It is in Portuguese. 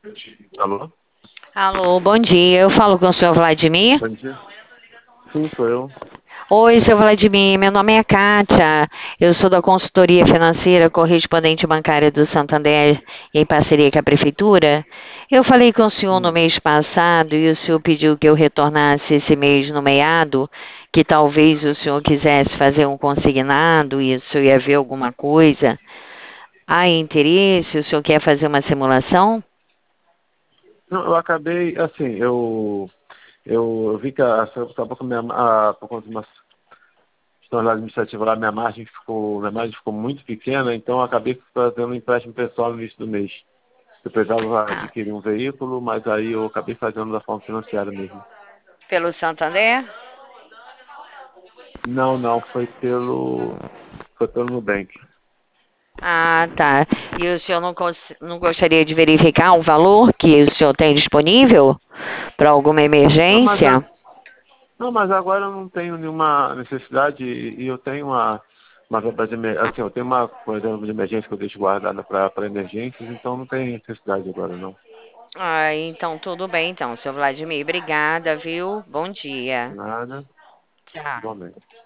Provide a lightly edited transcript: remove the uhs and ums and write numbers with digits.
Alô? Alô, bom dia. Eu falo com o senhor Vladimir. Bom dia. Sim, sou eu. Oi, senhor Vladimir. Meu nome é Kátia. Eu sou da consultoria financeira correspondente bancária do Santander em parceria com a prefeitura. Eu falei com o senhor no Hum. mês passado e o senhor pediu que eu retornasse esse mês no meado, que talvez o senhor quisesse fazer um consignado e o senhor ia ver alguma coisa. Há interesse? O senhor quer fazer uma simulação? Não, eu acabei, assim, eu vi que acabou com por conta de uma questão lá administrativa lá, minha margem ficou muito pequena, então eu acabei fazendo um empréstimo pessoal no início do mês. Eu precisava Ah, adquirir um veículo, mas aí eu acabei fazendo da forma financiada mesmo. pelo Santander? Não, não, foi pelo Nubank. Ah, tá. E o senhor não gostaria de verificar o valor que o senhor tem disponível para alguma Não, mas, emergência? não, mas agora eu não tenho nenhuma necessidade e eu tenho uma verba assim, eu tenho uma reserva de emergência que eu deixo guardada para emergências, então não tem necessidade agora não. Ah, então tudo bem, então, seu Vladimir. Obrigada, viu? Bom dia. Nada, Tchau. igualmente.